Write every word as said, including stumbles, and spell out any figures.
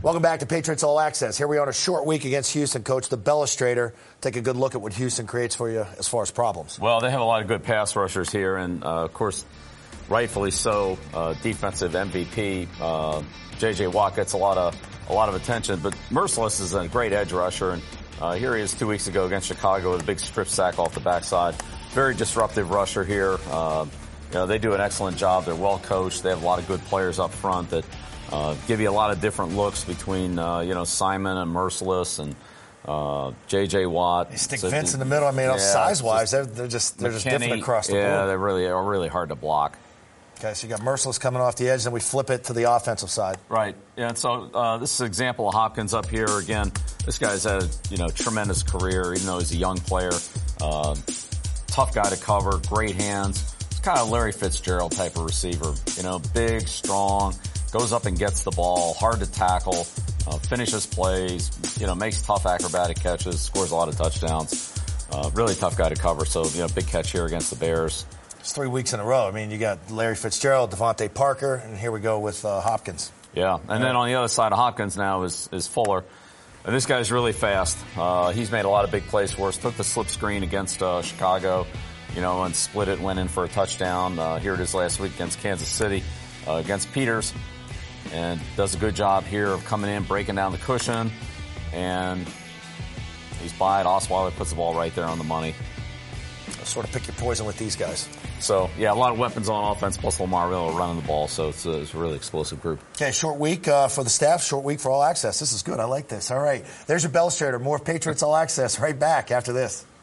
Welcome back to Patriots All Access. Here we are on a short week against Houston. Coach, the Bellastrator. Take a good look at what Houston creates for you as far as problems. Well, they have a lot of good pass rushers here, and, uh, of course, rightfully so, uh, defensive M V P. Uh, J J. Watt gets a lot of a lot of attention, but Mercilus is a great edge rusher, and uh, here he is two weeks ago against Chicago with a big strip sack off the backside. Very disruptive rusher here. Uh, you know, they do an excellent job. They're well coached. They have a lot of good players up front that Uh, give you a lot of different looks between, uh, you know, Simon and Mercilus and uh, J J. Watt. They stick so Vince in the middle. I mean, yeah, size-wise, they're, they're just they're just different across the yeah, board. Yeah, they're really are really hard to block. Okay, so you got Mercilus coming off the edge, then we flip it to the offensive side. Right. Yeah. And so uh, this is an example of Hopkins up here again. This guy's had a you know tremendous career, even though he's a young player. Uh, tough guy to cover, great hands. It's kind of Larry Fitzgerald type of receiver. You know, big, strong. Goes up and gets the ball, hard to tackle, uh, finishes plays, you know, makes tough acrobatic catches, scores a lot of touchdowns. Uh, really tough guy to cover. So, you know, big catch here against the Bears. It's three weeks in a row. I mean, you got Larry Fitzgerald, Devontae Parker, and here we go with uh, Hopkins. Yeah, and then on the other side of Hopkins now is, is Fuller. And this guy's really fast. Uh, he's made a lot of big plays for us. Took the slip screen against uh, Chicago, you know, and split it, went in for a touchdown. Uh, here it is last week against Kansas City, uh, against Peters. And does a good job here of coming in, breaking down the cushion, and he's by it. Osweiler puts the ball right there on the money. Sort of pick your poison with these guys. So, yeah, a lot of weapons on offense, plus Lamar Miller running the ball, so it's a, it's a really explosive group. Okay, short week uh, for the staff, short week for All Access. This is good. I like this. All right, there's your Bellastrator. More Patriots All Access right back after this.